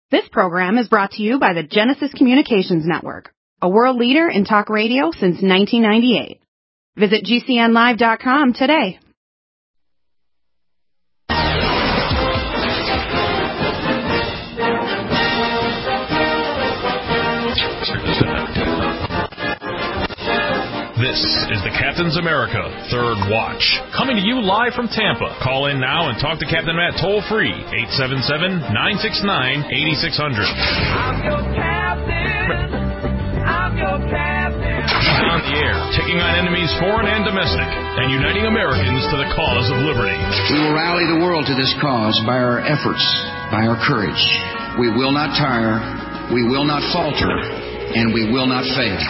This program is brought to you by the Genesis Communications Network, a world leader in talk radio since 1998. Visit GCNlive.com today. This is the Captain's America Third Watch, coming to you live from Tampa. Call in now and talk to Captain Matt toll-free, 877-969-8600. I'm your captain. I'm your captain. On the air, taking on enemies foreign and domestic, and uniting Americans to the cause of liberty. We will rally the world to this cause by our efforts, by our courage. We will not tire, we will not falter, and we will not fail.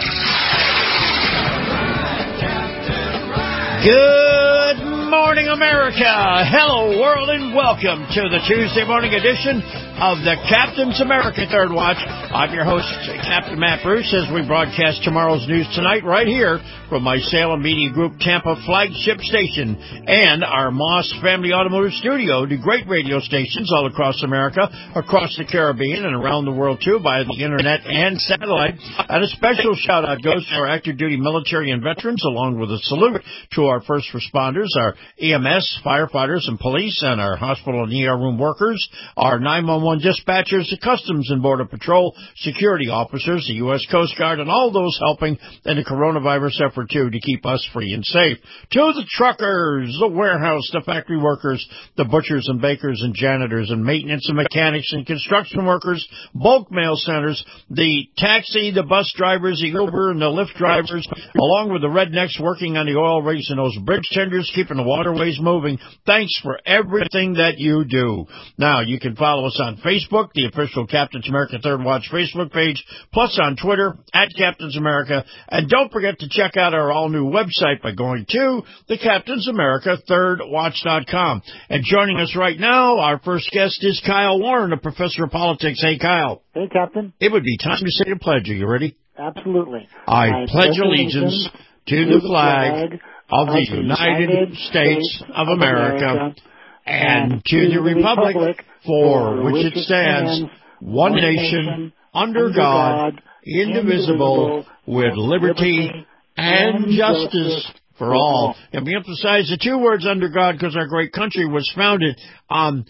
Good morning, America. Hello, world, and welcome to the Tuesday morning edition of the Captain's America Third Watch. I'm your host, Captain Matt Bruce, as we broadcast tomorrow's news tonight right here from my Salem Media Group Tampa flagship station and our Moss Family Automotive Studio, the great radio stations all across America, across the Caribbean, and around the world, too, by the internet and satellite. And a special shout-out goes to our active duty military and veterans, along with a salute to our first responders, our EMS, firefighters, and police, and our hospital and ER room workers, our 911 dispatchers, the Customs and Border Patrol, security officers, the U.S. Coast Guard, and all those helping in the coronavirus effort, too, to keep us free and safe. To the truckers, the warehouse, the factory workers, the butchers and bakers and janitors and maintenance and mechanics and construction workers, bulk mail centers, the taxi, the bus drivers, the Uber and the Lyft drivers, along with the rednecks working on the oil rigs and those bridge tenders keeping the waterways moving. Thanks for everything that you do. Now, you can follow us on Facebook, the official Captain's America Third Watch Facebook page, plus on Twitter, at Captain's America. And don't forget to check out our all-new website by going to the Captain's America ThirdWatch.com. And joining us right now, our first guest is Kyle Warren, a professor of politics. Hey, Kyle. Hey, Captain. It would be time to say the pledge. Are you ready? Absolutely. I pledge allegiance to the flag of the United States of America and to the republic for which it stands, one nation, under God, indivisible, with liberty and justice for all. And we emphasize the two words under God because our great country was founded on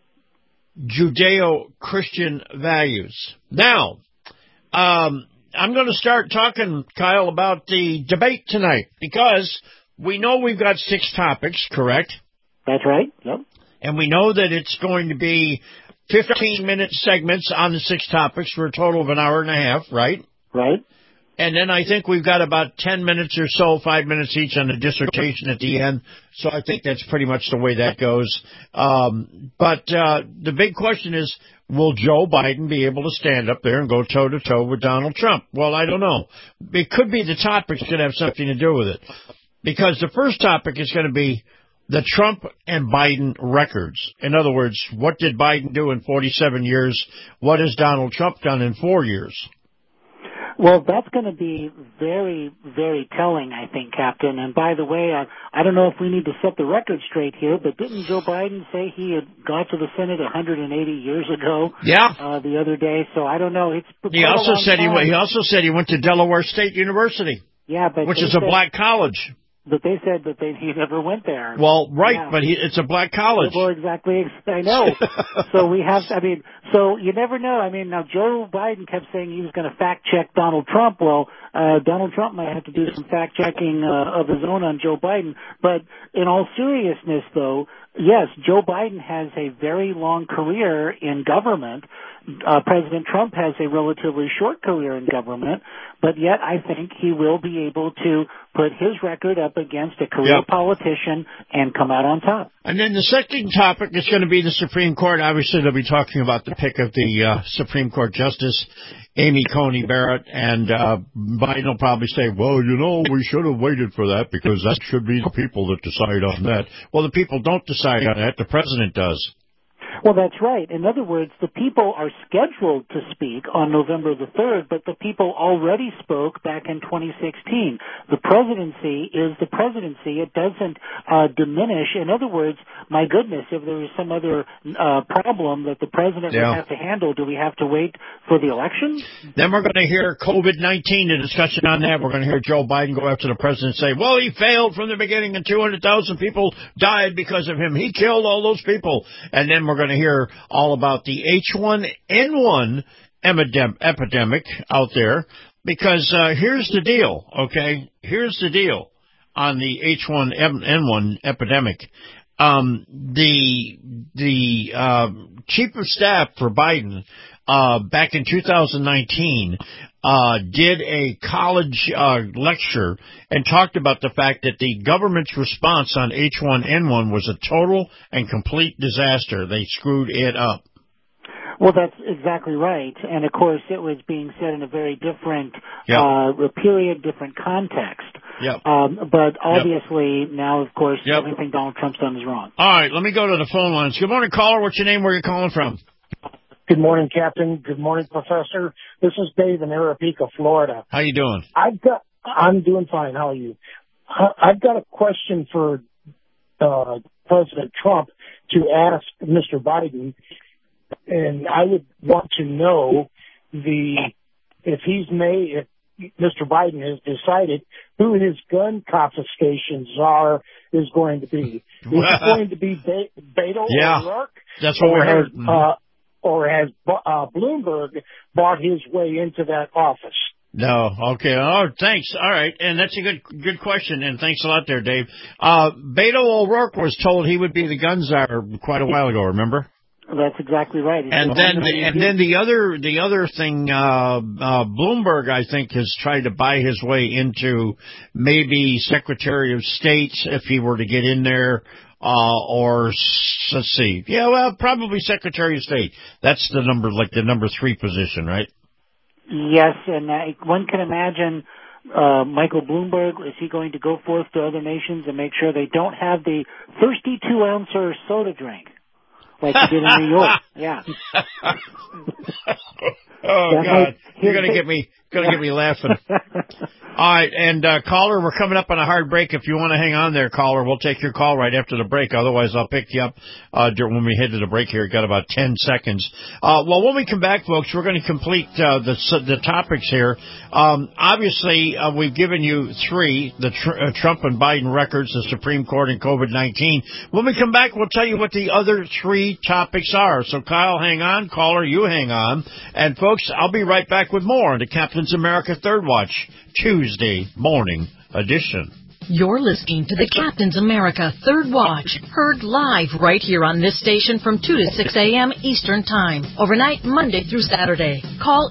Judeo-Christian values. Now, I'm going to start talking, Kyle, about the debate tonight because we know we've got 6 topics, correct? That's right. Yep. And we know that it's going to be 15-minute segments on the 6 topics for a total of an hour and a half, right? Right. And then I think we've got about 10 minutes or so, 5 minutes each on the dissertation at the end. So I think that's pretty much the way that goes. But the big question is, will Joe Biden be able to stand up there and go toe-to-toe with Donald Trump? Well, I don't know. It could be the topics could have something to do with it. Because the first topic is going to be the Trump and Biden records. In other words, what did Biden do in 47 years? What has Donald Trump done in 4 years? Well, that's going to be very, very telling, I think, Captain. And by the way, I don't know if we need to set the record straight here, but didn't Joe Biden say he had got to the Senate 180 years ago? Yeah. The other day. So I don't know. He also said he he went to Delaware State University. Yeah, but which is a black college. But they said that he never went there. Well, right, yeah. But it's a black college. Well, exactly. I know. So we have, so you never know. Now Joe Biden kept saying he was going to fact check Donald Trump. Well, Donald Trump might have to do some fact checking of his own on Joe Biden. But in all seriousness, though, yes, Joe Biden has a very long career in government. President Trump has a relatively short career in government, but yet I think he will be able to put his record up against a career politician and come out on top. And then the second topic is going to be the Supreme Court. Obviously, they'll be talking about the pick of the Supreme Court Justice, Amy Coney Barrett, and Biden will probably say, well, we should have waited for that because that should be the people that decide on that. Well, the people don't decide on that. The president does. Well, that's right. In other words, the people are scheduled to speak on November the 3rd, but the people already spoke back in 2016. The presidency is the presidency. It doesn't diminish. In other words, my goodness, if there is some other problem that the president would have to handle, do we have to wait for the election? Then we're going to hear COVID-19, the discussion on that. We're going to hear Joe Biden go after the president and say, well, he failed from the beginning and 200,000 people died because of him. He killed all those people. And then we're going to hear all about the H1N1 epidemic out there, because here's the deal, okay? Here's the deal on the H1N1 epidemic. The chief of staff for Biden back in 2019 did a college lecture and talked about the fact that the government's response on H1N1 was a total and complete disaster. They screwed it up. Well, that's exactly right. And, of course, it was being said in a very different period, different context. Yep. But obviously now, of course, everything Donald Trump's done is wrong. All right, let me go to the phone lines. Good morning, caller. What's your name? Where are you calling from? Good morning, Captain. Good morning, Professor. This is Dave in Arapahoe, Florida. How you doing? I'm doing fine. How are you? I've got a question for President Trump to ask Mr. Biden, and I would want to know if Mr. Biden has decided who his gun confiscations is going to be. Is it going to be Beto O'Rourke? That's what we're hearing. Or has Bloomberg bought his way into that office? No. Okay. Oh, thanks. All right. And that's a good question. And thanks a lot there, Dave. Beto O'Rourke was told he would be the gun czar quite a while ago, remember? That's exactly right. And then the other thing, Bloomberg, I think, has tried to buy his way into maybe Secretary of State if he were to get in there. Or let's see. Yeah, well, probably Secretary of State. That's the number 3 position, right? Yes, and one can imagine Michael Bloomberg, is he going to go forth to other nations and make sure they don't have the thirsty 2-ouncer soda drink like he did in New York? Yeah. Oh, God. You're going to get me laughing. All right, and caller, we're coming up on a hard break. If you want to hang on there, caller, we'll take your call right after the break. Otherwise, I'll pick you up when we head to the break here. We've got about 10 seconds. Well, when we come back, folks, we're going to complete the topics here. Obviously, we've given you 3, the Trump and Biden records, the Supreme Court, and COVID-19. When we come back, we'll tell you what the other 3 topics are. So, Kyle, hang on. Caller, you hang on. And, folks, I'll be right back with more on the Captain's America Third Watch Tuesday morning edition. You're listening to the Captain's America Third Watch, heard live right here on this station from 2 to 6 a.m. Eastern Time, overnight Monday through Saturday. Call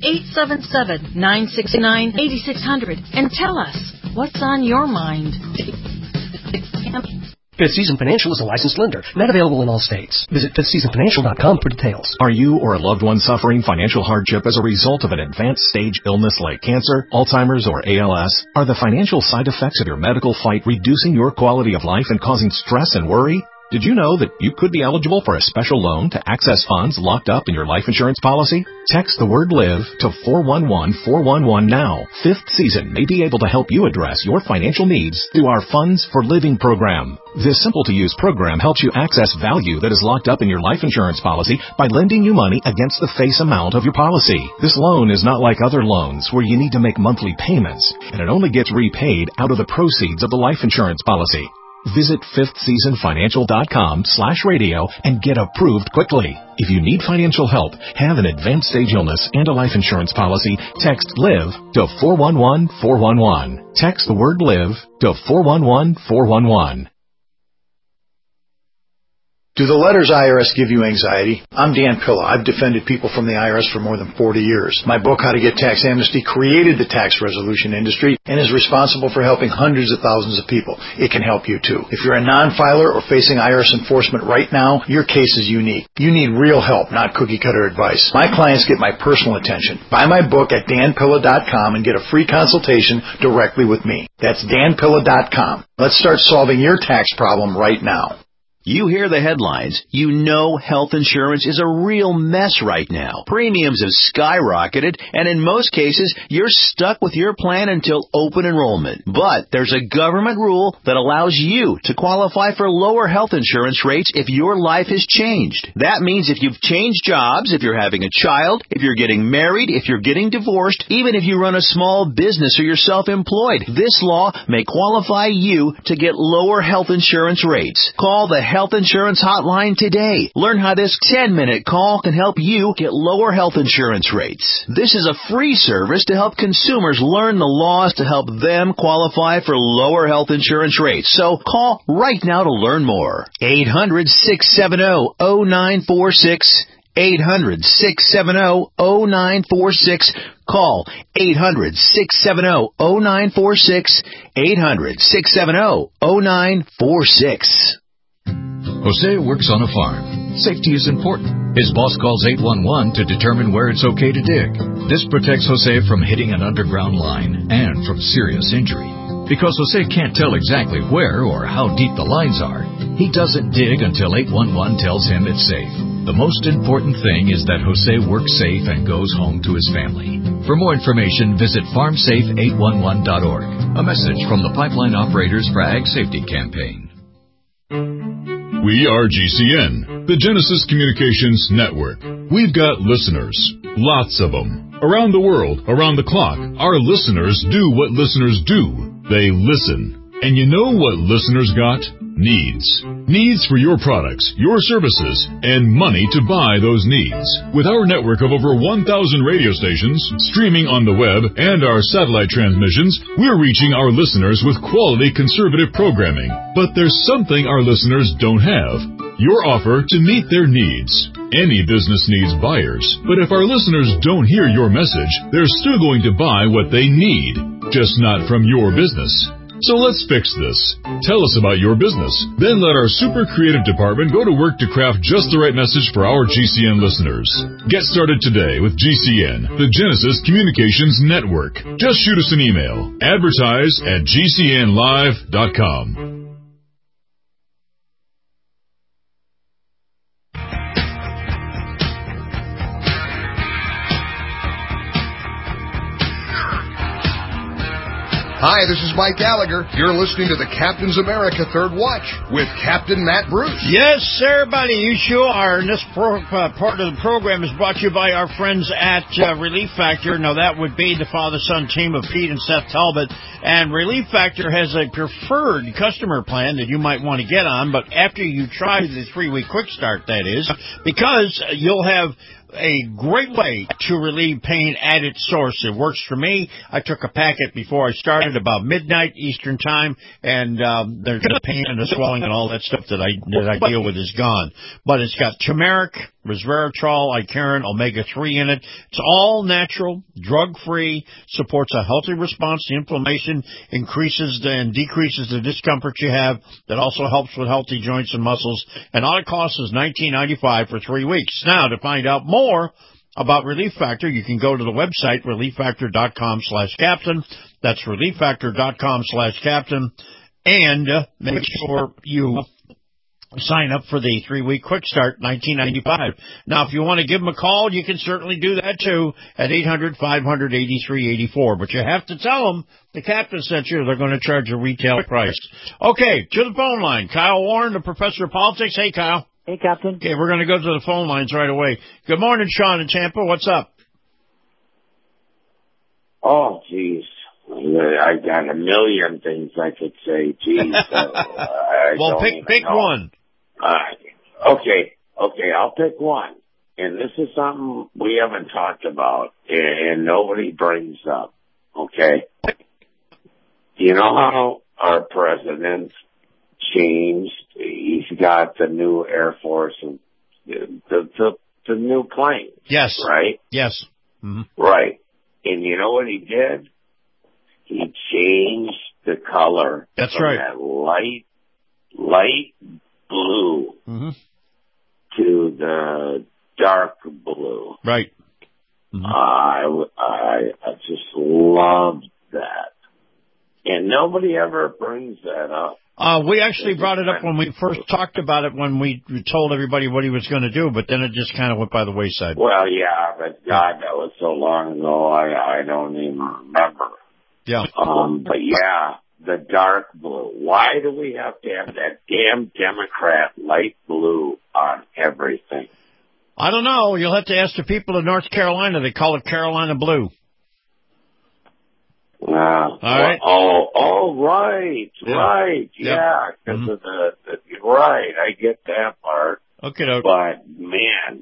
877-969-8600 and tell us what's on your mind. Fifth Season Financial is a licensed lender, not available in all states. Visit fifthseasonfinancial.com for details. Are you or a loved one suffering financial hardship as a result of an advanced stage illness like cancer, Alzheimer's, or ALS? Are the financial side effects of your medical fight reducing your quality of life and causing stress and worry? Did you know that you could be eligible for a special loan to access funds locked up in your life insurance policy? Text the word LIVE to 411-411 now. Fifth Season may be able to help you address your financial needs through our Funds for Living program. This simple-to-use program helps you access value that is locked up in your life insurance policy by lending you money against the face amount of your policy. This loan is not like other loans where you need to make monthly payments, and it only gets repaid out of the proceeds of the life insurance policy. Visit fifthseasonfinancial.com/radio and get approved quickly. If you need financial help, have an advanced stage illness, and a life insurance policy, text LIVE to 411-411. Text the word LIVE to 411-411. Do the letters IRS give you anxiety? I'm Dan Pilla. I've defended people from the IRS for more than 40 years. My book, How to Get Tax Amnesty, created the tax resolution industry and is responsible for helping hundreds of thousands of people. It can help you too. If you're a non-filer or facing IRS enforcement right now, your case is unique. You need real help, not cookie-cutter advice. My clients get my personal attention. Buy my book at danpilla.com and get a free consultation directly with me. That's danpilla.com. Let's start solving your tax problem right now. You hear the headlines. You know health insurance is a real mess right now. Premiums have skyrocketed, and in most cases, you're stuck with your plan until open enrollment. But there's a government rule that allows you to qualify for lower health insurance rates if your life has changed. That means if you've changed jobs, if you're having a child, if you're getting married, if you're getting divorced, even if you run a small business or you're self-employed, this law may qualify you to get lower health insurance rates. Call the Health Insurance Hotline today. Learn how this 10-minute call can help you get lower health insurance rates. This is a free service to help consumers learn the laws to help them qualify for lower health insurance rates. So call right now to learn more. 800-670-0946. 800-670-0946. Call 800-670-0946. 800-670-0946. Jose works on a farm. Safety is important. His boss calls 811 to determine where it's okay to dig. This protects Jose from hitting an underground line and from serious injury. Because Jose can't tell exactly where or how deep the lines are, he doesn't dig until 811 tells him it's safe. The most important thing is that Jose works safe and goes home to his family. For more information, visit farmsafe811.org. A message from the Pipeline Operators for Ag Safety Campaign. We are GCN, the Genesis Communications Network. We've got listeners, lots of them. Around the world, around the clock, our listeners do what listeners do. They listen. And you know what listeners got? Needs. Needs for your products, your services, and money to buy those needs. With our network of over 1,000 radio stations, streaming on the web, and our satellite transmissions, we're reaching our listeners with quality conservative programming. But there's something our listeners don't have. Your offer to meet their needs. Any business needs buyers, but if our listeners don't hear your message, they're still going to buy what they need, just not from your business. So let's fix this. Tell us about your business. Then let our super creative department go to work to craft just the right message for our GCN listeners. Get started today with GCN, the Genesis Communications Network. Just shoot us an email. Advertise@gcnlive.com. Hi, this is Mike Gallagher. You're listening to the Captain's America Third Watch with Captain Matt Bruce. Yes, sir, buddy, you sure are. And this part of the program is brought to you by our friends at Relief Factor. Now, that would be the father-son team of Pete and Seth Talbot. And Relief Factor has a preferred customer plan that you might want to get on, but after you try the 3-week quick start, that is, because you'll have a great way to relieve pain at its source. It works for me. I took a packet before I started about midnight Eastern time, and the pain and the swelling and all that stuff that I deal with is gone. But it's got turmeric, resveratrol, Icariin, omega-3 in it. It's all natural, drug-free, supports a healthy response to inflammation, increases and decreases the discomfort you have. That also helps with healthy joints and muscles. And all it costs is $19.95 for 3 weeks. Now, to find out more about Relief Factor, you can go to the website, relieffactor.com/captain. That's relieffactor.com/captain. And make sure you sign up for the 3-week quick start, $19.95. Now, if you want to give them a call, you can certainly do that, too, at 800-500-8384. But you have to tell them the captain sent you. They're going to charge a retail price. Okay, to the phone line. Kyle Warren, the professor of politics. Hey, Kyle. Hey, Captain. Okay, we're going to go to the phone lines right away. Good morning, Sean in Tampa. What's up? Oh, geez. I got a million things I could say. Geez. Well, pick one. Okay, I'll pick one. And this is something we haven't talked about and nobody brings up. Okay? You know how our president changed? He's got the new Air Force and the new planes. Yes. Right? Yes. Mm-hmm. Right. And you know what he did? He changed the color. That's from right. That light blue to the dark blue. Right. Mm-hmm. I just loved that. And nobody ever brings that up. We actually brought it up when we first talked about it, when we told everybody what he was going to do, but then it just kind of went by the wayside. Well, yeah, but God, that was so long ago, I don't even remember. Yeah. But yeah, the dark blue. Why do we have to have that damn Democrat light blue on everything? I don't know. You'll have to ask the people of North Carolina. They call it Carolina blue. All right. Right. Yeah, because of the right. I get that part. Okay, but man,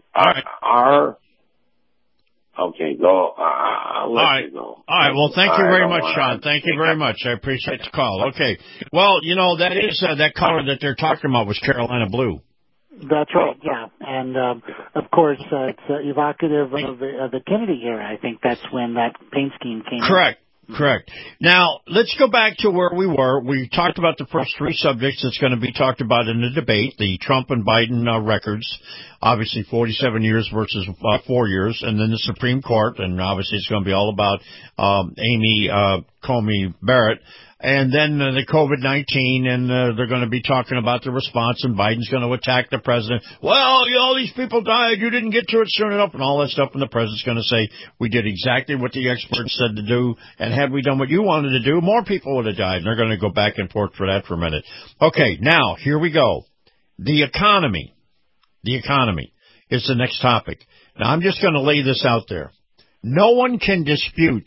okay, go. I'll let you go. All right. Well, thank you very much, Sean. Thank you very much. I appreciate the call. Okay. Well, that is that color that they're talking about was Carolina blue. That's right, yeah. And, of course, it's evocative of the Kennedy era. I think that's when that paint scheme came Correct. Correct. Now, let's go back to where we were. We talked about the first three subjects that's going to be talked about in the debate, the Trump and Biden records, obviously 47 years versus 4 years, and then the Supreme Court, and obviously it's going to be all about Amy Coney Barrett. And then the COVID-19, and they're going to be talking about the response, and Biden's going to attack the president. Well, all these people died. You didn't get to it soon enough, and all that stuff. And the president's going to say, we did exactly what the experts said to do, and had we done what you wanted to do, more people would have died. And they're going to go back and forth for that for a minute. Okay, now, here we go. The economy. The economy is the next topic. Now, I'm just going to lay this out there. No one can dispute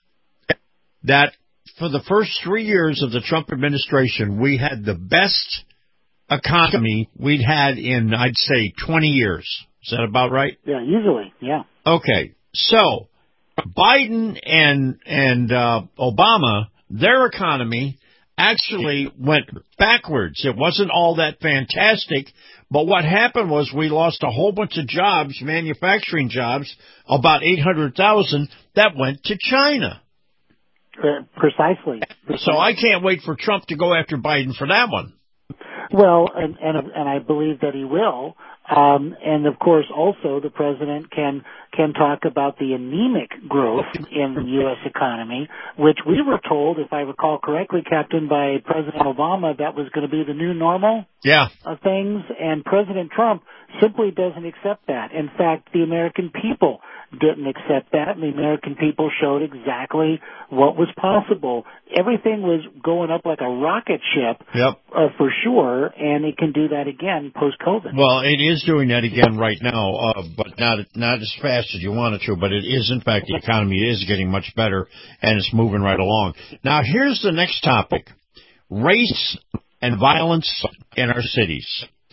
that for the first 3 years of the Trump administration, we had the best economy we'd had in, I'd say, 20 years. Is that about right? Yeah, easily, yeah. Okay, so Biden and Obama, their economy actually went backwards. It wasn't all that fantastic, but what happened was we lost a whole bunch of jobs, manufacturing jobs, about 800,000 that went to China. Precisely. So I can't wait for Trump to go after Biden for that one. Well, and I believe that he will. And of course, also the president can talk about the anemic growth in the U.S. economy, which we were told, if I recall correctly, Captain, by President Obama, that was going to be the new normal. Yeah. Of things, and President Trump simply doesn't accept that. In fact, the American people didn't accept that, and the American people showed exactly what was possible. Everything was going up like a rocket ship, for sure, and it can do that again post-COVID. Well, it is doing that again right now, but not as fast as you want it to, but it is, in fact, the economy is getting much better, and it's moving right along. Now, here's the next topic, race and violence in our cities.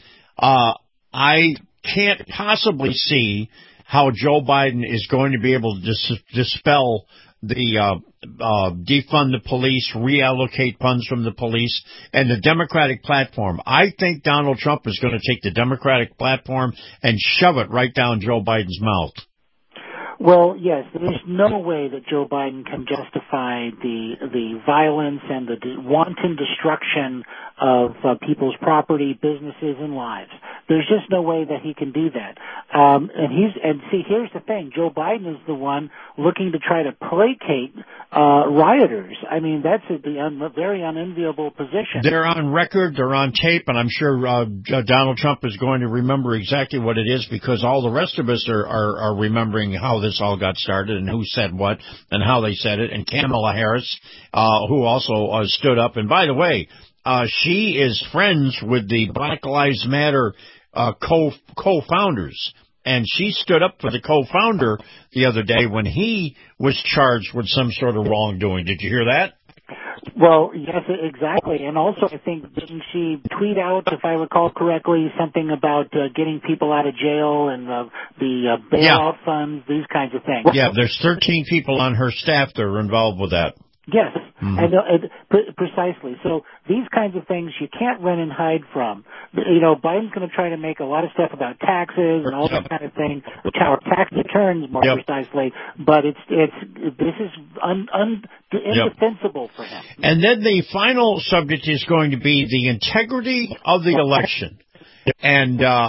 I can't possibly see how Joe Biden is going to be able to dispel the defund the police, reallocate funds from the police, and the Democratic platform. I think Donald Trump is going to take the Democratic platform and shove it right down Joe Biden's mouth. Well, yes, there's no way that Joe Biden can justify the violence and the wanton destruction of people's property, businesses, and lives. There's just no way that he can do that. And see, here's the thing: Joe Biden is the one looking to try to placate rioters. I mean, that's a very unenviable position. They're on record, they're on tape, and I'm sure Donald Trump is going to remember exactly what it is, because all the rest of us are remembering how this all got started and who said what and how they said it. And Kamala Harris, who also stood up. And by the way, she is friends with the Black Lives Matter co-founders. And she stood up for the co-founder the other day when he was charged with some sort of wrongdoing. Did you hear that? Well, yes, exactly. And also, I think, didn't she tweet out, if I recall correctly, something about getting people out of jail and the bailout funds, these kinds of things? Yeah, there's 13 people on her staff that are involved with that. Yes, precisely. So these kinds of things you can't run and hide from. You know, Biden's going to try to make a lot of stuff about taxes and all that kind of thing, tax returns more precisely. But this is indefensible for him. And then the final subject is going to be the integrity of the election. And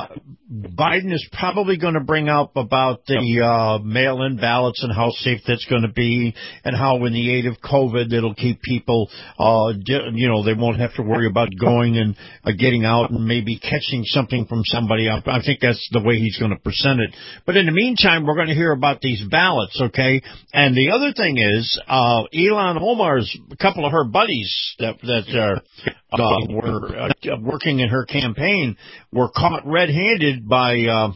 Biden is probably going to bring up about the mail-in ballots and how safe that's going to be, and how in the aid of COVID it'll keep people, they won't have to worry about going and getting out and maybe catching something from somebody. I think that's the way he's going to present it. But in the meantime, we're going to hear about these ballots, okay? And the other thing is, Ilhan Omar's, a couple of her buddies that were working in her campaign were caught red-handed by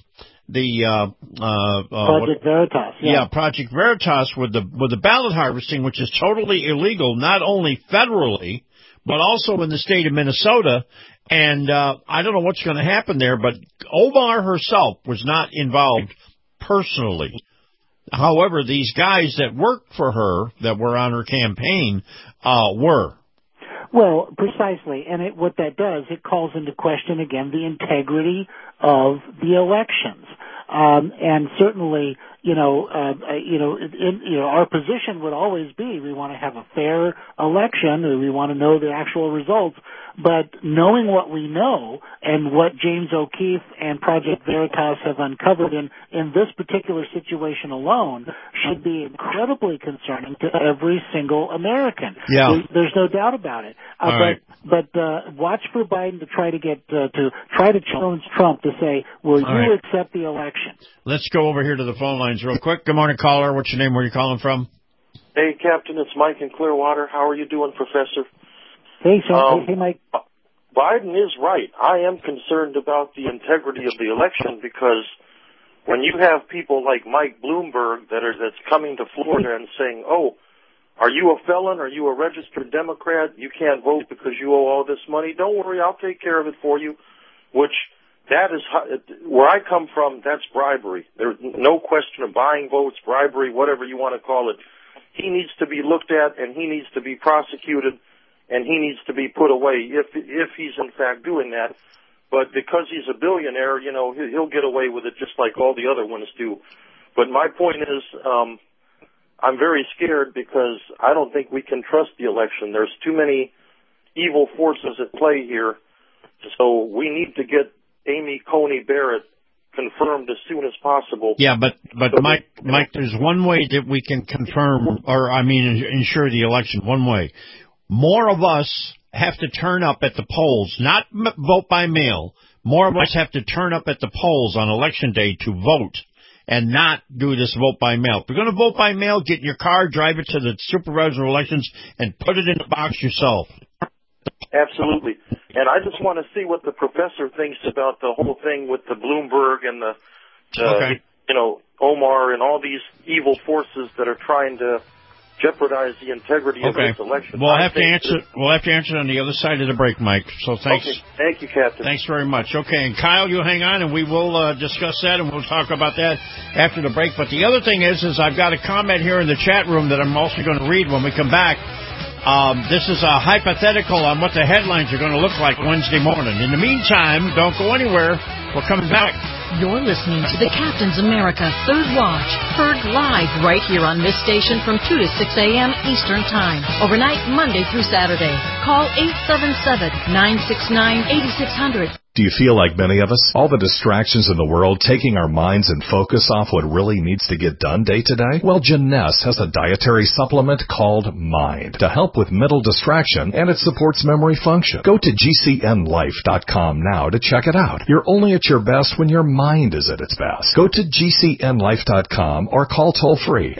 Project Veritas. Yeah, Project Veritas with the ballot harvesting, which is totally illegal, not only federally but also in the state of Minnesota. And I don't know what's going to happen there, but Omar herself was not involved personally. However, these guys that worked for her, that were on her campaign, were. Well, precisely. And what that does, it calls into question, again, the integrity of the elections. And certainly, our position would always be we want to have a fair election, or we want to know the actual results. But knowing what we know and what James O'Keefe and Project Veritas have uncovered in this particular situation alone should be incredibly concerning to every single American. Yeah. There's no doubt about it. But watch for Biden to try to challenge Trump to say, will you accept the election? Let's go over here to the phone lines real quick. Good morning, caller. What's your name? Where are you calling from? Hey, Captain. It's Mike in Clearwater. How are you doing, Professor? Hey, Sean. Hey, Mike. Biden is right. I am concerned about the integrity of the election, because when you have people like Mike Bloomberg that's coming to Florida and saying, "Oh, are you a felon? Are you a registered Democrat? You can't vote because you owe all this money. Don't worry, I'll take care of it for you," which that is where I come from. That's bribery. There's no question of buying votes, bribery, whatever you want to call it. He needs to be looked at, and he needs to be prosecuted, and he needs to be put away if he's in fact doing that. But because he's a billionaire, he'll get away with it just like all the other ones do. But my point is, I'm very scared because I don't think we can trust the election. There's too many evil forces at play here. So we need to get Amy Coney Barrett confirmed as soon as possible. Yeah, but Mike, there's one way that we can ensure the election. One way. More of us have to turn up at the polls, not vote by mail. More of us have to turn up at the polls on Election Day to vote and not do this vote by mail. If you're going to vote by mail, get in your car, drive it to the supervisor of elections, and put it in the box yourself. Absolutely. And I just want to see what the professor thinks about the whole thing with the Bloomberg and the Omar and all these evil forces that are trying to jeopardize the integrity of this election. We'll have to answer on the other side of the break, Mike. So thanks. Okay. Thank you, Captain. Thanks very much. Okay, and Kyle, you hang on, and we will discuss that, and we'll talk about that after the break. But the other thing is I've got a comment here in the chat room that I'm also going to read when we come back. This is a hypothetical on what the headlines are going to look like Wednesday morning. In the meantime, don't go anywhere. We're coming back. You're listening to the Captain's America Third Watch, heard live right here on this station from 2 to 6 a.m. Eastern Time, overnight Monday through Saturday. Call 877-969-8600. Do you feel like many of us? All the distractions in the world taking our minds and focus off what really needs to get done day to day? Well, Jeunesse has a dietary supplement called Mind to help with mental distraction, and it supports memory function. Go to GCNlife.com now to check it out. You're only at your best when your mind is at its best. Go to GCNlife.com or call toll-free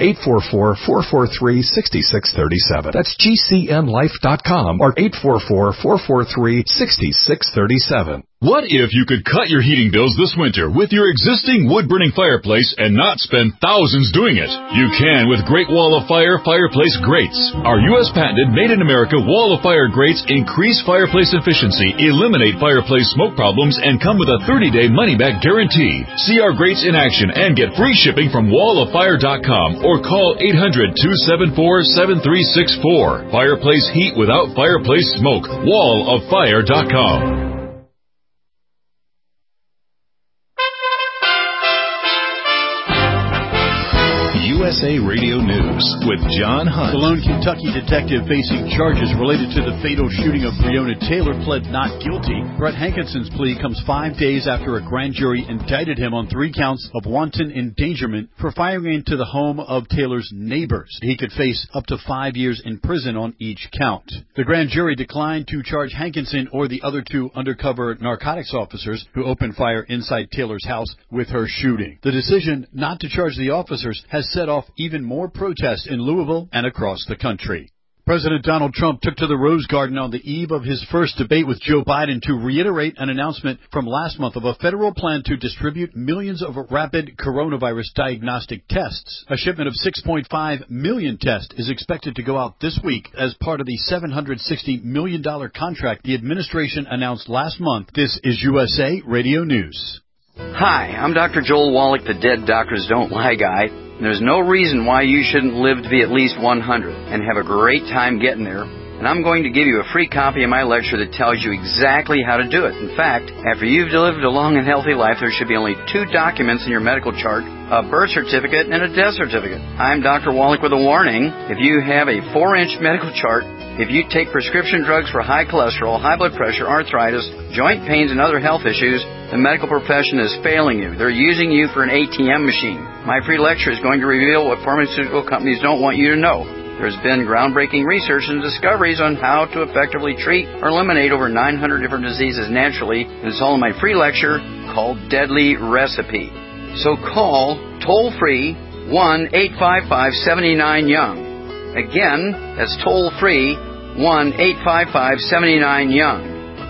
844-443-6637. That's GCNlife.com or 844-443-6637. What if you could cut your heating bills this winter with your existing wood-burning fireplace and not spend thousands doing it? You can with Great Wall of Fire fireplace grates. Our U.S. patented made-in-America Wall of Fire grates increase fireplace efficiency, eliminate fireplace smoke problems, and come with a 30-day money-back guarantee. See our grates in action and get free shipping from wallofire.com or call 800-274-7364. Fireplace heat without fireplace smoke. Wallofire.com. USA Radio News with John Hunt. The lone Kentucky detective facing charges related to the fatal shooting of Breonna Taylor pled not guilty. Brett Hankinson's plea comes 5 days after a grand jury indicted him on 3 counts of wanton endangerment for firing into the home of Taylor's neighbors. He could face up to 5 years in prison on each count. The grand jury declined to charge Hankinson or the other 2 undercover narcotics officers who opened fire inside Taylor's house with her shooting. The decision not to charge the officers has set off even more protests in Louisville and across the country. President Donald Trump took to the Rose Garden on the eve of his first debate with Joe Biden to reiterate an announcement from last month of a federal plan to distribute millions of rapid coronavirus diagnostic tests. A shipment of 6.5 million tests is expected to go out this week as part of the $760 million contract the administration announced last month. This is USA Radio News. Hi, I'm Dr. Joel Wallach, the Dead Doctors Don't Lie guy. There's no reason why you shouldn't live to be at least 100 and have a great time getting there. And I'm going to give you a free copy of my lecture that tells you exactly how to do it. In fact, after you've lived a long and healthy life, there should be only 2 documents in your medical chart, a birth certificate and a death certificate. I'm Dr. Wallach with a warning. If you have a 4-inch medical chart, if you take prescription drugs for high cholesterol, high blood pressure, arthritis, joint pains, and other health issues, the medical profession is failing you. They're using you for an ATM machine. My free lecture is going to reveal what pharmaceutical companies don't want you to know. There's been groundbreaking research and discoveries on how to effectively treat or eliminate over 900 different diseases naturally, and it's all in my free lecture called Deadly Recipe. So call toll-free 1-855-79-YOUNG. Again, that's toll-free 1-855-79-YOUNG.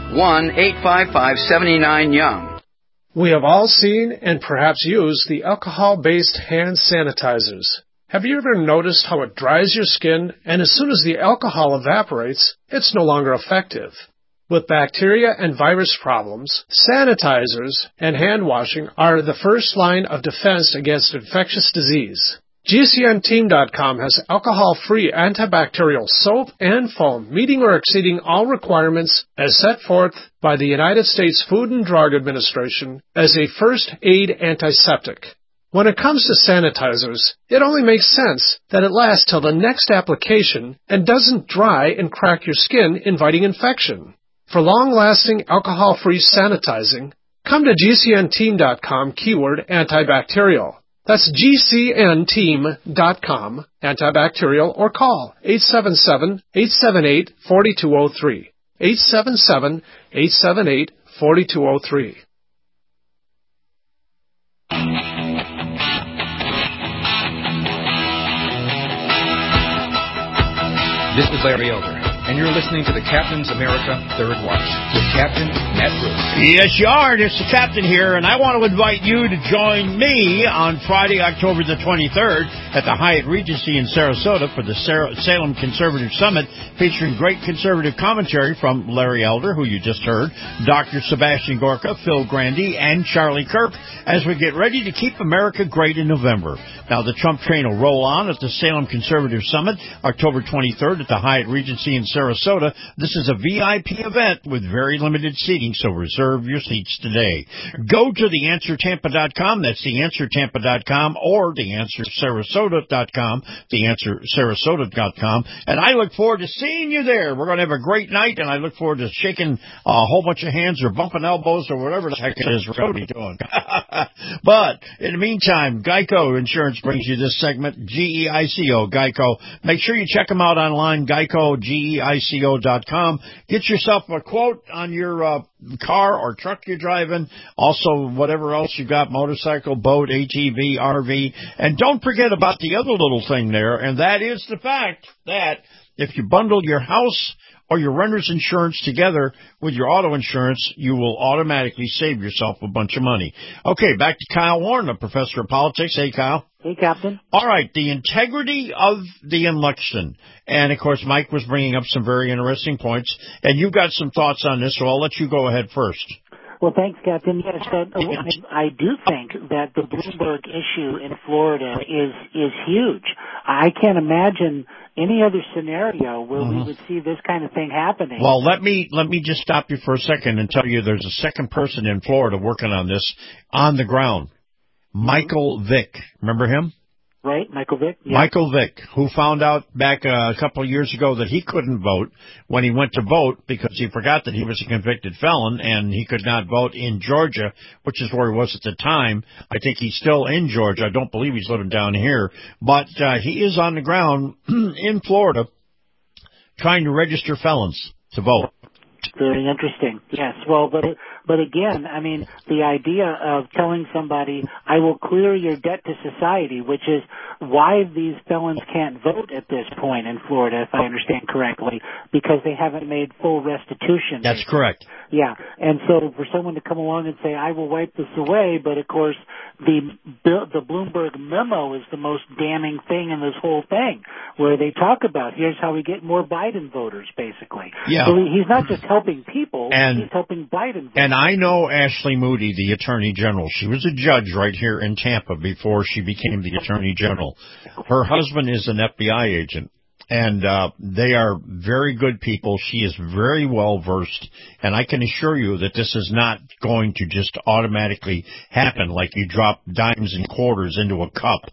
1-855-79-YOUNG. We have all seen and perhaps used the alcohol-based hand sanitizers. Have you ever noticed how it dries your skin, and as soon as the alcohol evaporates, it's no longer effective? With bacteria and virus problems, sanitizers and hand washing are the first line of defense against infectious disease. GCNteam.com has alcohol-free antibacterial soap and foam, meeting or exceeding all requirements as set forth by the United States Food and Drug Administration as a first-aid antiseptic. When it comes to sanitizers, it only makes sense that it lasts till the next application and doesn't dry and crack your skin, inviting infection. For long-lasting alcohol-free sanitizing, come to GCNteam.com keyword antibacterial. That's GCNteam.com, antibacterial, or call 877-878-4203. 877-878-4203. This is Larry Elder, and you're listening to the Captain's America Third Watch with Captain Matt Bruce. Yes, you are. It's the Captain here, and I want to invite you to join me on Friday, October the 23rd at the Hyatt Regency in Sarasota for the Salem Conservative Summit, featuring great conservative commentary from Larry Elder, who you just heard, Dr. Sebastian Gorka, Phil Grandy, and Charlie Kirk, as we get ready to keep America great in November. Now, the Trump train will roll on at the Salem Conservative Summit, October 23rd at the Hyatt Regency in Sarasota. This is a VIP event with very limited seating, so reserve your seats today. Go to theanswertampa.com, that's theanswertampa.com, or theanswersarasota.com, theanswersarasota.com, and I look forward to seeing you there. We're going to have a great night, and I look forward to shaking a whole bunch of hands or bumping elbows or whatever the heck it is we're going to be doing. But in the meantime, Geico Insurance brings you this segment, GEICO, Geico. Make sure you check them out online, Geico, GEICO.com. Get yourself a quote on your car or truck you're driving, also whatever else you got, motorcycle, boat, ATV, RV. And don't forget about the other little thing there, and that is the fact that if you bundle your house or your renter's insurance together with your auto insurance, you will automatically save yourself a bunch of money. Okay, back to Kyle Warren, a professor of politics. Hey, Kyle. Hey, Captain. All right, the integrity of the election. And, of course, Mike was bringing up some very interesting points, and you've got some thoughts on this, so I'll let you go ahead first. Well, thanks, Captain. Yes, I do think that the Bloomberg issue in Florida is huge. I can't imagine any other scenario where we would see this kind of thing happening. Well, let me just stop you for a second and tell you there's a second person in Florida working on this on the ground. Michael Vick. Remember him? Right, Michael Vick? Yeah. Michael Vick, who found out back a couple of years ago that he couldn't vote when he went to vote because he forgot that he was a convicted felon and he could not vote in Georgia, which is where he was at the time. I think he's still in Georgia. I don't believe he's living down here. But he is on the ground in Florida trying to register felons to vote. Very interesting. Yes. Well, but again, I mean, the idea of telling somebody, I will clear your debt to society, which is why these felons can't vote at this point in Florida, if I understand correctly, because they haven't made full restitution. That's correct. Yeah. And so for someone to come along and say, I will wipe this away, but of course the Bloomberg memo is the most damning thing in this whole thing, where they talk about, here's how we get more Biden voters, basically. Yeah. So he's not just helping people, And- he's helping Biden voters. And I know Ashley Moody, the Attorney General. She was a judge right here in Tampa before she became the Attorney General. Her husband is an FBI agent, and they are very good people. She is very well versed, and I can assure you that this is not going to just automatically happen like you drop dimes and quarters into a cup.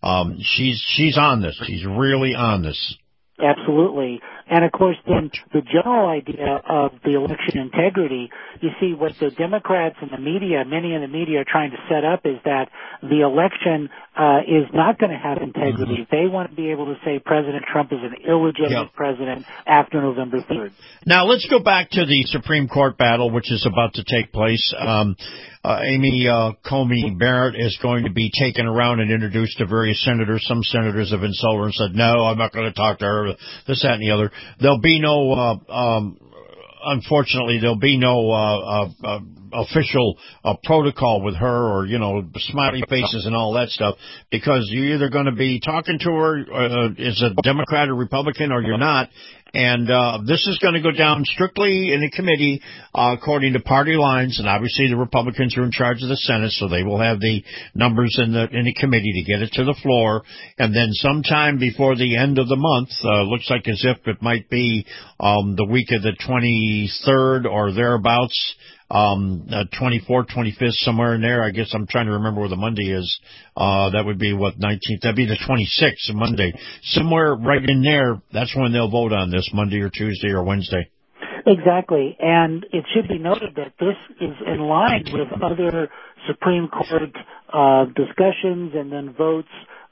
She's on this. She's really on this. Absolutely. And of course then the general idea of the election integrity, you see what the Democrats and the media, many in the media are trying to set up is that the election is not going to have integrity. They want to be able to say President Trump is an illegitimate president after November 3rd. Now let's go back to the Supreme Court battle, which is about to take place. Amy Comey Barrett is going to be taken around and introduced to various senators. Some senators have insulted her and said, no, I'm not going to talk to her, this, that, and the other. There'll be no, unfortunately, there'll be no official protocol with her or, smiley faces and all that stuff, because you're either going to be talking to her as a Democrat or Republican or you're not. And this is going to go down strictly in a committee according to party lines, and obviously the Republicans are in charge of the Senate, so they will have the numbers in the committee to get it to the floor. And then sometime before the end of the month, looks like as if it might be the week of the 23rd or thereabouts, 24th, 25th, somewhere in there. I guess I'm trying to remember where the Monday is. That would be 19th? That'd be the 26th, Monday. Somewhere right in there, that's when they'll vote on this, Monday or Tuesday or Wednesday. Exactly. And it should be noted that this is in line with other Supreme Court discussions and then votes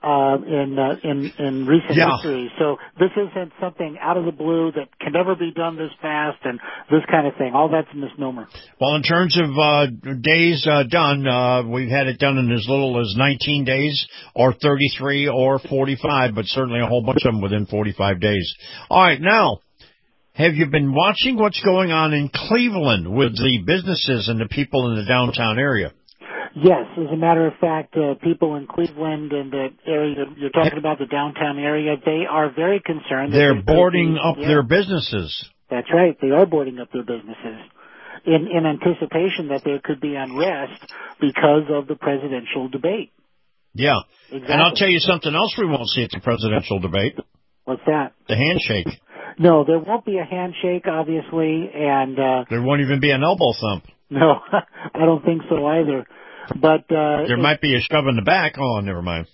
in recent history. So this isn't something out of the blue that can never be done this fast and this kind of thing. All that's a misnomer. Well, in terms of days done, we've had it done in as little as 19 days or 33 or 45, but certainly a whole bunch of them within 45 days. All right, now, have you been watching what's going on in Cleveland with the businesses and the people in the downtown area? Yes, as a matter of fact, people in Cleveland and the area you're talking about, the downtown area, they are very concerned. They're boarding up their businesses. That's right. They are boarding up their businesses in anticipation that there could be unrest because of the presidential debate. Yeah. Exactly. And I'll tell you something else we won't see at the presidential debate. What's that? The handshake. No, there won't be a handshake, obviously, and there won't even be an elbow thump. No, I don't think so either. But there might be a shove in the back. Oh, never mind.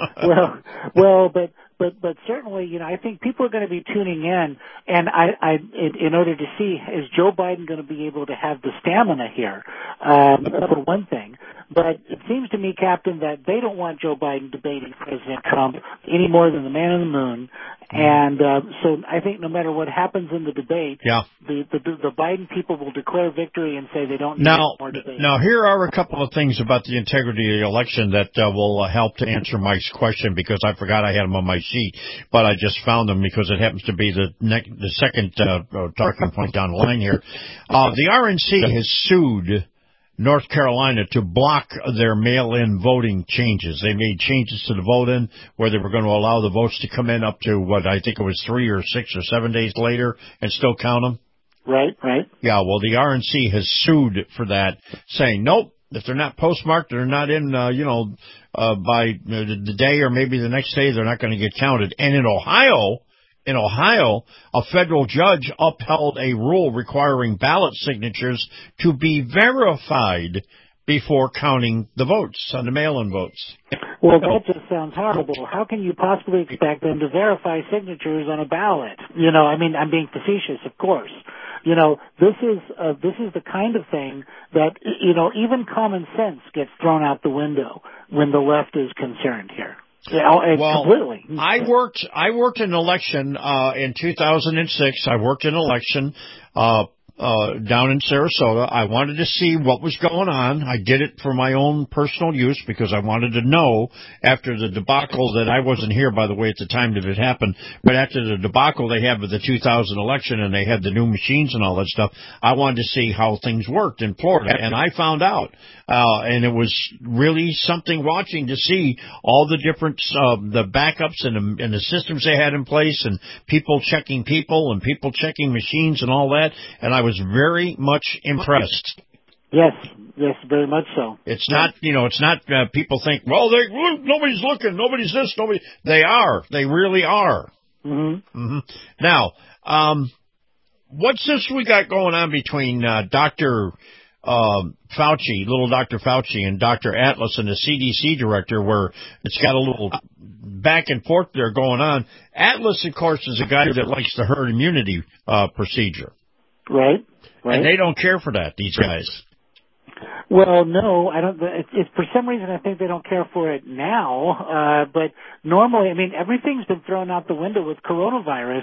But certainly, I think people are going to be tuning in, and in order to see, is Joe Biden going to be able to have the stamina here? For one thing. But it seems to me, Captain, that they don't want Joe Biden debating President Trump any more than the man on the moon. And so I think no matter what happens in the debate, the Biden people will declare victory and say they don't need more debate. Now, here are a couple of things about the integrity of the election that will help to answer Mike's question, because I forgot I had them on my sheet, but I just found them because it happens to be the second talking point down the line here. The RNC has sued North Carolina to block their mail-in voting changes. They made changes to the vote-in where they were going to allow the votes to come in up to what I think it was 3 or 6 or 7 days later and still count them. Right. Yeah, well, the RNC has sued for that, saying, nope, if they're not postmarked, they're not in, by the day or maybe the next day, they're not going to get counted. And in Ohio, a federal judge upheld a rule requiring ballot signatures to be verified before counting the votes on the mail-in votes. Well, that just sounds horrible. How can you possibly expect them to verify signatures on a ballot? You know, I mean, I'm being facetious, of course. You know, this is the kind of thing that, you know, even common sense gets thrown out the window when the left is concerned here. Well, completely. I worked an election in 2006. I worked an election down in Sarasota. I wanted to see what was going on. I did it for my own personal use because I wanted to know after the debacle that I wasn't here, by the way, at the time that it happened, but after the debacle they had with the 2000 election and they had the new machines and all that stuff, I wanted to see how things worked in Florida. And I found out, and it was really something watching to see all the different, the backups and the systems they had in place and people checking people and people checking machines and all that. And I was very much impressed. Yes, very much so. It's not, you know, it's not people think, well, nobody's looking, nobody's this, nobody. They are. They really are. Mm-hmm. Now, what's this we got going on between Dr. Fauci, little Dr. Fauci, and Dr. Atlas and the CDC director, where it's got a little back and forth there going on? Atlas, of course, is a guy that likes the herd immunity procedure. Right. And they don't care for that, these guys. Well, no, I don't. It's for some reason I think they don't care for it now. But normally, I mean, everything's been thrown out the window with coronavirus.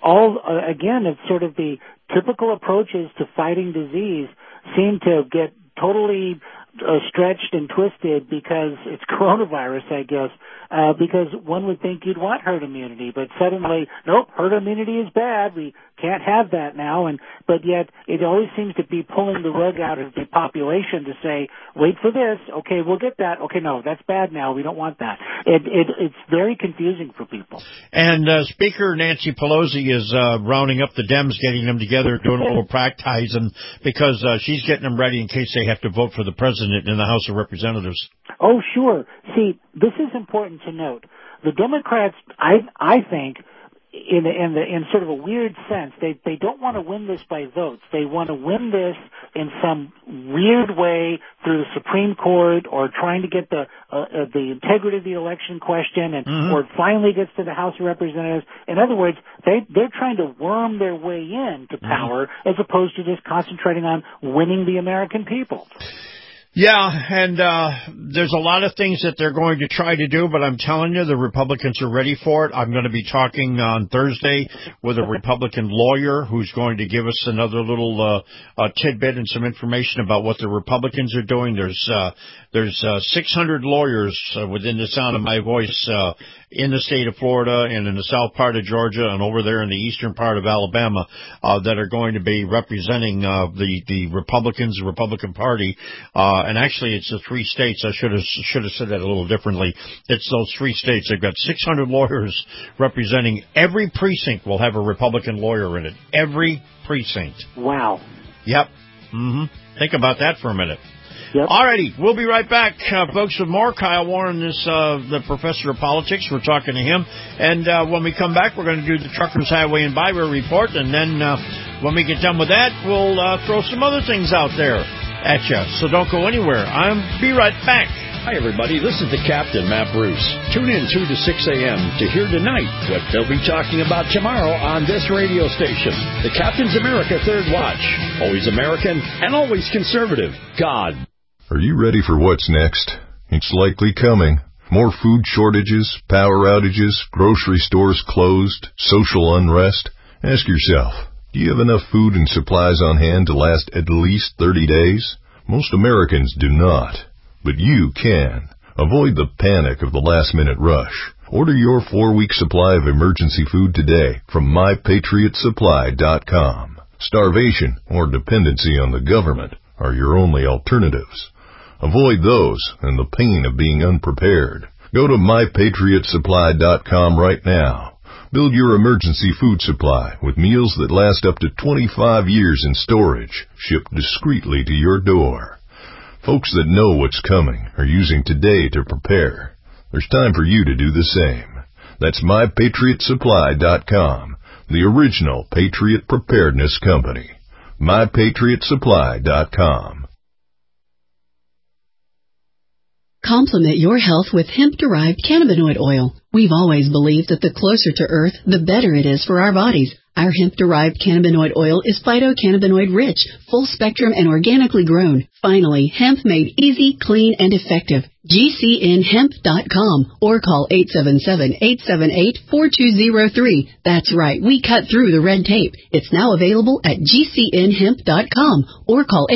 Again, it's sort of the typical approaches to fighting disease seem to get totally stretched and twisted because it's coronavirus, I guess. Because one would think you'd want herd immunity, but suddenly, nope, herd immunity is bad. We can't have that now. But yet, it always seems to be pulling the rug out of the population to say, wait for this. Okay, we'll get that. Okay, no, that's bad now. We don't want that. It's very confusing for people. And Speaker Nancy Pelosi is rounding up the Dems, getting them together, doing a little practicing because she's getting them ready in case they have to vote for the president in the House of Representatives. Oh, sure. See, this is important to note. The Democrats, I think, in sort of a weird sense, they don't want to win this by votes. They want to win this in some weird way through the Supreme Court or trying to get the integrity of the election question, or it finally gets to the House of Representatives. In other words, they're trying to worm their way into power as opposed to just concentrating on winning the American people. Yeah, and there's a lot of things that they're going to try to do, but I'm telling you, the Republicans are ready for it. I'm going to be talking on Thursday with a Republican lawyer who's going to give us another little tidbit and some information about what the Republicans are doing. There's 600 lawyers within the sound of my voice in the state of Florida and in the south part of Georgia and over there in the eastern part of Alabama that are going to be representing the Republicans, the Republican Party. And actually, it's the 3 states. I should have said that a little differently. It's those 3 states. They've got 600 lawyers representing every precinct. Will have a Republican lawyer in it. Every precinct. Wow. Yep. Think about that for a minute. Yep. Alrighty, we'll be right back, folks, with more. Kyle Warren is the professor of politics. We're talking to him. And when we come back, we're going to do the Truckers Highway and Byway Report. And then when we get done with that, we'll throw some other things out there at you. So don't go anywhere. I'll be right back. Hi, everybody. This is the Captain, Matt Bruce. Tune in 2 to 6 a.m. to hear tonight what they'll be talking about tomorrow on this radio station. The Captain's America Third Watch. Always American and always conservative. God. Are you ready for what's next? It's likely coming. More food shortages, power outages, grocery stores closed, social unrest. Ask yourself, do you have enough food and supplies on hand to last at least 30 days? Most Americans do not, but you can. Avoid the panic of the last-minute rush. Order your 4-week supply of emergency food today from MyPatriotSupply.com. Starvation or dependency on the government are your only alternatives. Avoid those and the pain of being unprepared. Go to MyPatriotSupply.com right now. Build your emergency food supply with meals that last up to 25 years in storage, shipped discreetly to your door. Folks that know what's coming are using today to prepare. There's time for you to do the same. That's MyPatriotSupply.com, the original Patriot Preparedness Company. MyPatriotSupply.com. Complement your health with hemp-derived cannabinoid oil. We've always believed that the closer to Earth, the better it is for our bodies. Our hemp-derived cannabinoid oil is phytocannabinoid rich, full spectrum, and organically grown. Finally, hemp made easy, clean, and effective. GCNhemp.com or call 877-878-4203. That's right, we cut through the red tape. It's now available at GCNhemp.com or call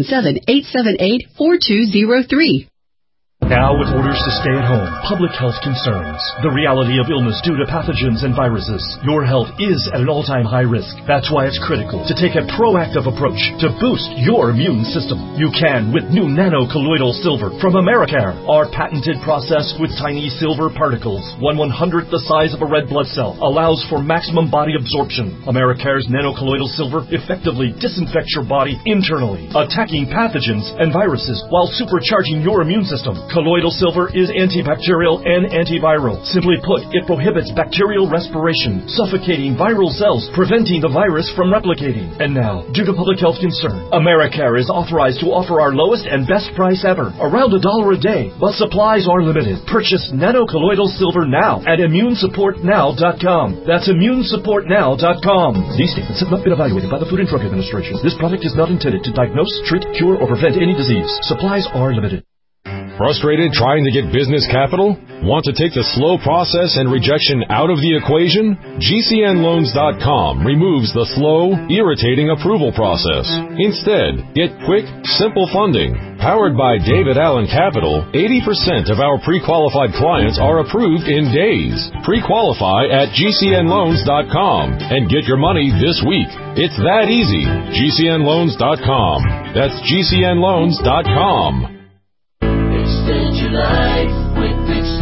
877-878-4203. Now with orders to stay at home, public health concerns, the reality of illness due to pathogens and viruses, your health is at an all-time high risk. That's why it's critical to take a proactive approach to boost your immune system. You can with new nano-colloidal silver from Americare. Our patented process with tiny silver particles, 1/100th the size of a red blood cell, allows for maximum body absorption. Americare's nano-colloidal silver effectively disinfects your body internally, attacking pathogens and viruses while supercharging your immune system. Colloidal silver is antibacterial and antiviral. Simply put, it prohibits bacterial respiration, suffocating viral cells, preventing the virus from replicating. And now, due to public health concern, Americare is authorized to offer our lowest and best price ever, around $1 a day. But supplies are limited. Purchase nano-colloidal silver now at immunesupportnow.com. That's immunesupportnow.com. These statements have not been evaluated by the Food and Drug Administration. This product is not intended to diagnose, treat, cure, or prevent any disease. Supplies are limited. Frustrated trying to get business capital? Want to take the slow process and rejection out of the equation? GCNloans.com removes the slow, irritating approval process. Instead, get quick, simple funding. Powered by David Allen Capital, 80% of our pre-qualified clients are approved in days. Pre-qualify at GCNloans.com and get your money this week. It's that easy. GCNloans.com. That's GCNloans.com. Extend your life with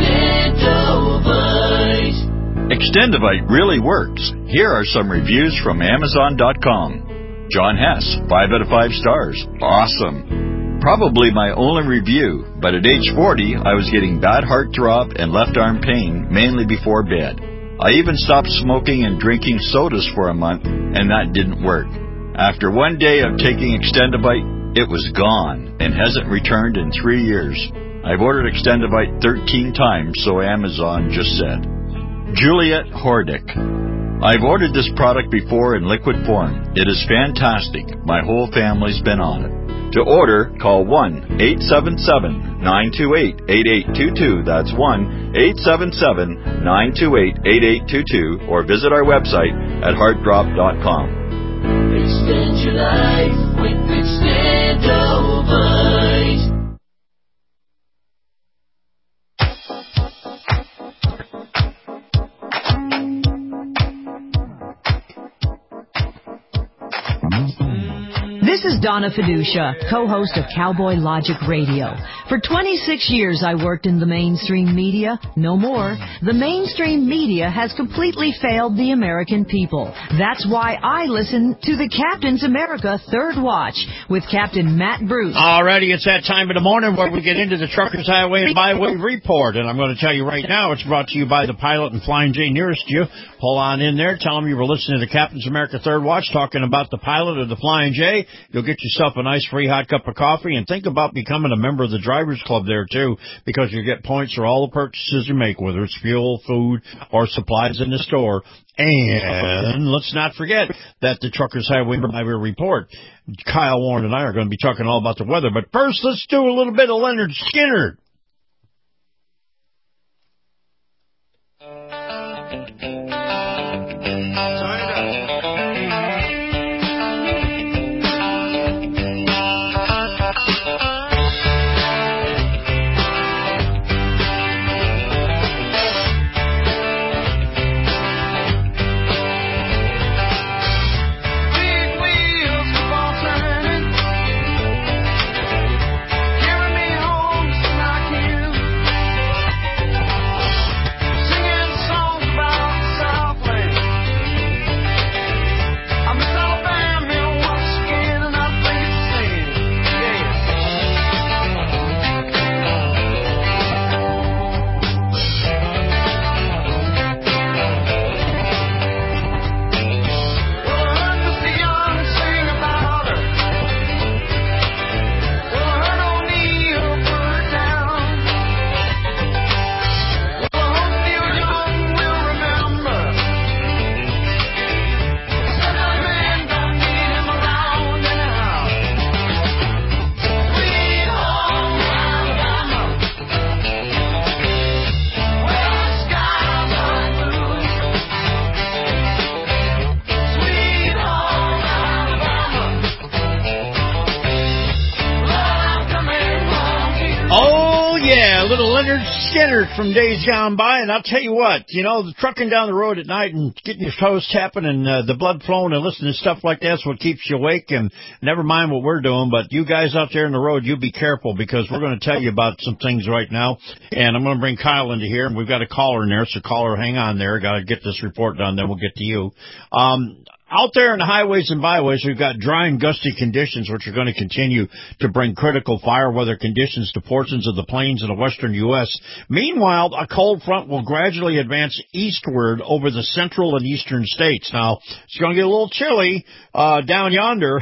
Extendovite. Extendovite really works. Here are some reviews from Amazon.com. John Hess, 5 out of 5 stars. Awesome. Probably my only review, but at age 40, I was getting bad heart drop and left arm pain, mainly before bed. I even stopped smoking and drinking sodas for a month, and that didn't work. After one day of taking Extendovite, it was gone and hasn't returned in 3 years. I've ordered Extendovite 13 times, so Amazon just said. Juliet Hordick. I've ordered this product before in liquid form. It is fantastic. My whole family's been on it. To order, call 1-877-928-8822. That's 1-877-928-8822. Or visit our website at heartdrop.com. Extend your life with Extendovite. This is Donna Fiducia, co-host of Cowboy Logic Radio. For 26 years I worked in the mainstream media. No more. The mainstream media has completely failed the American people. That's why I listen to the Captain's America Third Watch with Captain Matt Bruce. Alrighty, it's that time of the morning where we get into the Truckers Highway and Byway Report. And I'm going to tell you right now, it's brought to you by the Pilot and Flying J nearest you. Pull on in there. Tell them you were listening to the Captain's America Third Watch talking about the Pilot or the Flying J. You'll get yourself a nice free hot cup of coffee, and think about becoming a member of the Drivers Club there, too, because you get points for all the purchases you make, whether it's fuel, food, or supplies in the store. And let's not forget that the Truckers Highway Report, Kyle Warren and I are going to be talking all about the weather. But first, let's do a little bit of Leonard Skinner. the Leonard Skinner from days gone by, and I'll tell you what, the trucking down the road at night and getting your toes tapping and the blood flowing and listening to stuff like that's what keeps you awake, and never mind what we're doing, but you guys out there on the road, you be careful, because we're going to tell you about some things right now, and I'm going to bring Kyle into here, and we've got a caller in there, so caller, hang on there, got to get this report done, then we'll get to you. Out there in the highways and byways, we've got dry and gusty conditions, which are going to continue to bring critical fire weather conditions to portions of the plains in the western U.S. Meanwhile, a cold front will gradually advance eastward over the central and eastern states. Now, it's going to get a little chilly down yonder,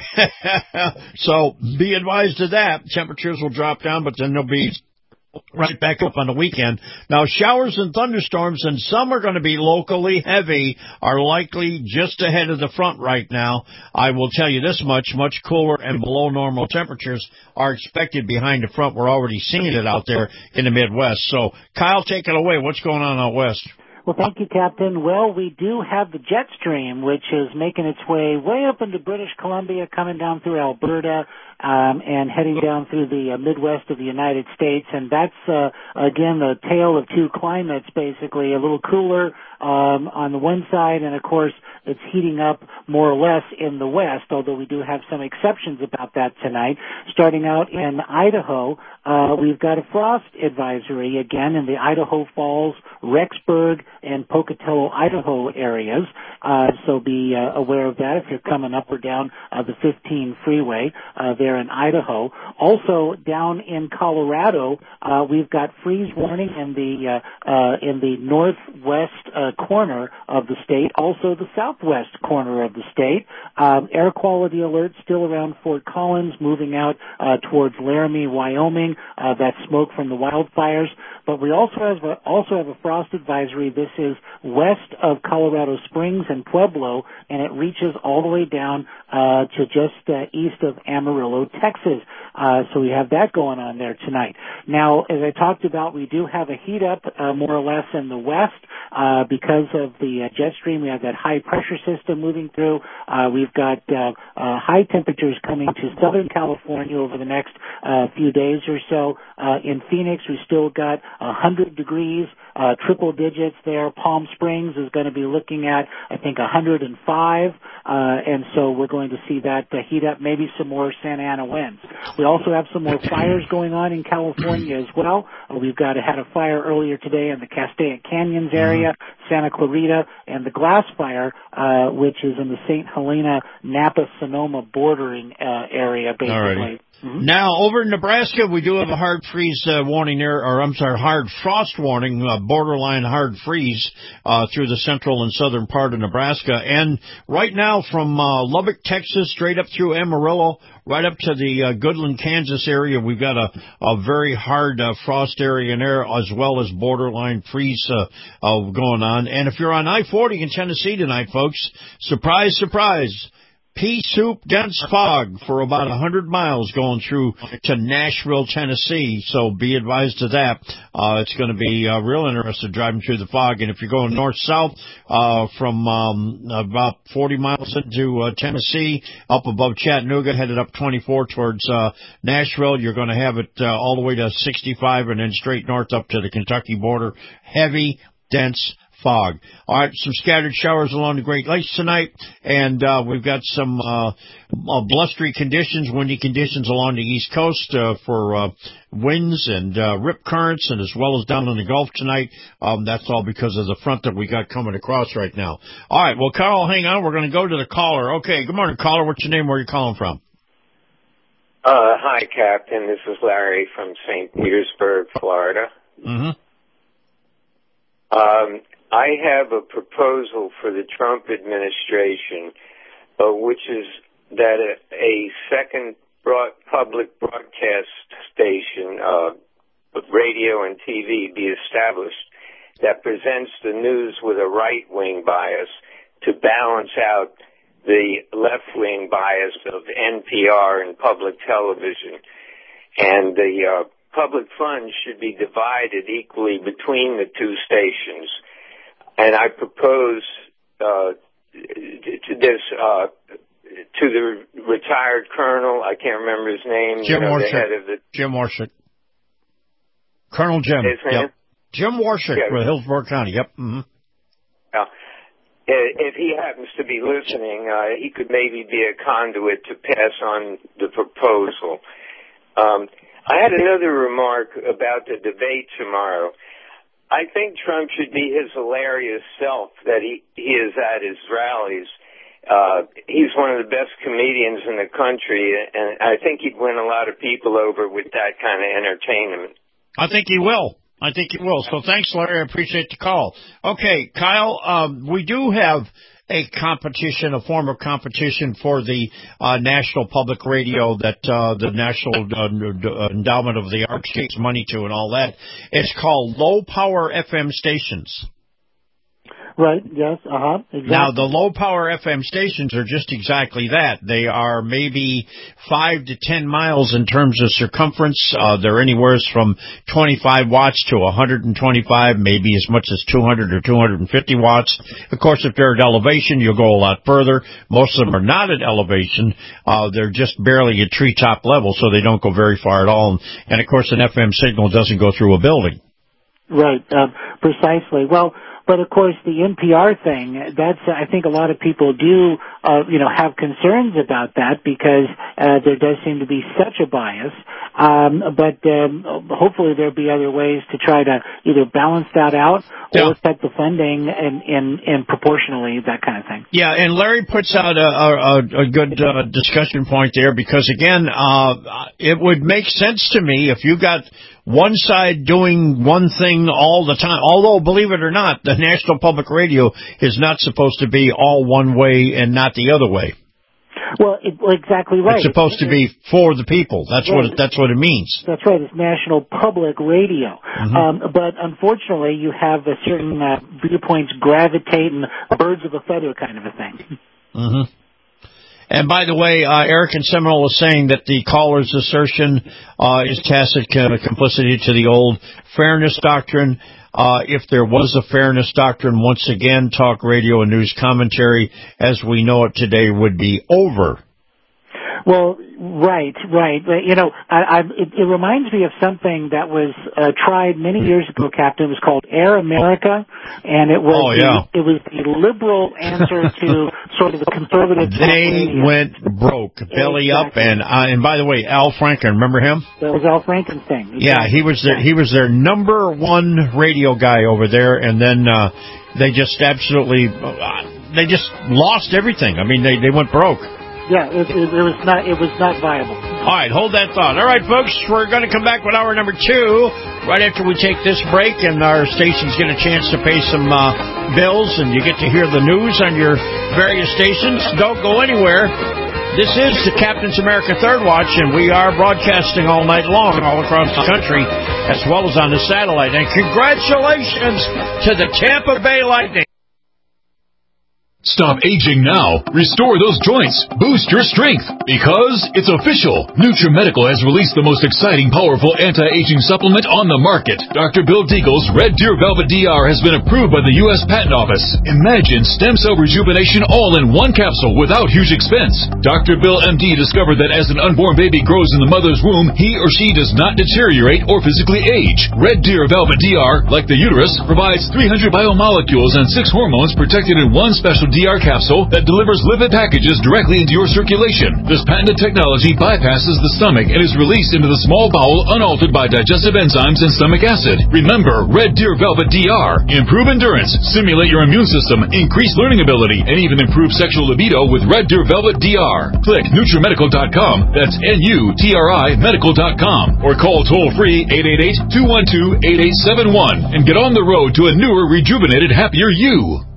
so be advised of that. Temperatures will drop down, but then they'll be right back up on the weekend. Now, showers and thunderstorms, and some are going to be locally heavy, are likely just ahead of the front right now. I will tell you this much cooler and below normal temperatures are expected behind the front. We're already seeing it out there in the Midwest. So, Kyle, take it away. What's going on out west? Well, thank you, Captain. Well, we do have the jet stream, which is making its way up into British Columbia, coming down through Alberta, and heading down through the Midwest of the United States. And that's, again, the tale of two climates, basically. A little cooler on the one side, and, of course, it's heating up more or less in the west, although we do have some exceptions about that tonight. Starting out in Idaho, we've got a frost advisory, again, in the Idaho Falls, Rexburg, and Pocatello, Idaho areas. So be aware of that if you're coming up or down the 15 freeway there in Idaho. Also, down in Colorado, we've got freeze warning in the northwest corner of the state, also the southwest corner of the state. Air quality alert still around Fort Collins, moving out towards Laramie, Wyoming. That's smoke from the wildfires. But we also have a frost advisory. This is west of Colorado Springs and Pueblo, and it reaches all the way down to just east of Amarillo, Texas. So we have that going on there tonight. Now, as I talked about, we do have a heat up more or less in the west because of the jet stream. We have that high pressure system moving through. We've got high temperatures coming to Southern California over the next few days or so. In Phoenix, we still got 100 degrees, triple digits there. Palm Springs is going to be looking at, I think, 105, and so we're going to see that heat up, maybe some more Santa Ana winds. We also have some more fires going on in California as well. We've had a fire earlier today in the Castaic Canyons area, Santa Clarita, and the Glass Fire, which is in the St. Helena, Napa-Sonoma bordering area, basically. Alrighty. Mm-hmm. Now, over in Nebraska, we do have a hard freeze warning there, hard frost warning, borderline hard freeze through the central and southern part of Nebraska. And right now, from Lubbock, Texas, straight up through Amarillo, right up to the Goodland, Kansas area, we've got a very hard frost area in there, as well as borderline freeze going on. And if you're on I-40 in Tennessee tonight, folks, surprise, surprise, pea soup dense fog for about 100 miles going through to Nashville, Tennessee. So be advised of that. It's going to be real interesting driving through the fog. And if you're going north-south from about 40 miles into Tennessee, up above Chattanooga, headed up 24 towards Nashville, you're going to have it all the way to 65 and then straight north up to the Kentucky border. Heavy, dense fog. All right, some scattered showers along the Great Lakes tonight, and we've got some blustery conditions, windy conditions along the East Coast for winds and rip currents, and as well as down in the Gulf tonight. That's all because of the front that we got coming across right now. All right, well, Carl, hang on. We're going to go to the caller. Okay, good morning, caller. What's your name? Where are you calling from? Hi, Captain. This is Larry from St. Petersburg, Florida. Mm-hmm. I have a proposal for the Trump administration, which is that a second public broadcast station, radio and TV, be established that presents the news with a right-wing bias to balance out the left-wing bias of NPR and public television. And the public funds should be divided equally between the two stations. And I propose to the retired colonel, I can't remember his name, Jim Warshak. the head of the Jim Warshak. Colonel Jim. His name? Yep. Jim Warshick Yeah. with Hillsborough County. Yep. Mm-hmm. If he happens to be listening, he could maybe be a conduit to pass on the proposal. I had another remark about the debate tomorrow. I think Trump should be his hilarious self that he is at his rallies. He's one of the best comedians in the country, and I think he'd win a lot of people over with that kind of entertainment. I think he will. So thanks, Larry. I appreciate the call. Okay, Kyle, we do have a form of competition for the National Public Radio that the National Endowment of the Arts takes money to and all that. It's called Low Power FM Stations. Right, yes, exactly. Now, the low-power FM stations are just exactly that. They are maybe 5 to 10 miles in terms of circumference. They're anywhere from 25 watts to 125, maybe as much as 200 or 250 watts. Of course, if they're at elevation, you'll go a lot further. Most of them are not at elevation. They're just barely at treetop level, so they don't go very far at all. And, of course, an FM signal doesn't go through a building. Right, precisely. Well, but of course the NPR thing, that's, I think a lot of people do, have concerns about that because, there does seem to be such a bias. But hopefully there'll be other ways to try to either balance that out or set the funding in proportionally, that kind of thing. Yeah, and Larry puts out a good discussion point there because, again, it would make sense to me if you got one side doing one thing all the time, although, believe it or not, the National Public Radio is not supposed to be all one way and not the other way. Well, exactly right. It's supposed to be for the people. That's right. That's what it means. That's right. It's National Public Radio. Mm-hmm. But unfortunately, you have a certain viewpoints gravitate and birds of a feather kind of a thing. Mm-hmm. And by the way, Eric in Seminole is saying that the caller's assertion is tacit complicity to the old fairness doctrine. If there was a fairness doctrine, once again, talk radio and news commentary as we know it today would be over. Well, right. It reminds me of something that was tried many years ago, Captain. It was called Air America, and it was it was the liberal answer to sort of the conservative. They went broke, belly up, and by the way, Al Franken, remember him? That was Al Franken's thing. Exactly. Yeah, he was their number one radio guy over there, and then they just absolutely lost everything. I mean, they went broke. Yeah, it was not viable. All right, hold that thought. All right, folks, we're going to come back with hour number 2 right after we take this break, and our stations get a chance to pay some bills, and you get to hear the news on your various stations. Don't go anywhere. This is the Captain's America Third Watch, and we are broadcasting all night long all across the country, as well as on the satellite. And congratulations to the Tampa Bay Lightning. Stop aging now. Restore those joints. Boost your strength. Because it's official. NutriMedical has released the most exciting, powerful anti-aging supplement on the market. Dr. Bill Deagle's Red Deer Velvet DR has been approved by the U.S. Patent Office. Imagine stem cell rejuvenation all in one capsule without huge expense. Dr. Bill MD discovered that as an unborn baby grows in the mother's womb, he or she does not deteriorate or physically age. Red Deer Velvet DR, like the uterus, provides 300 biomolecules and 6 hormones protected in one special DR capsule that delivers lipid packages directly into your circulation. This patented technology bypasses the stomach and is released into the small bowel unaltered by digestive enzymes and stomach acid. Remember, Red Deer Velvet DR. Improve endurance, stimulate your immune system, increase learning ability, and even improve sexual libido with Red Deer Velvet DR. Click NutriMedical.com, that's NUTRI Medical.com, or call toll-free 888-212-8871 and get on the road to a newer, rejuvenated, happier you.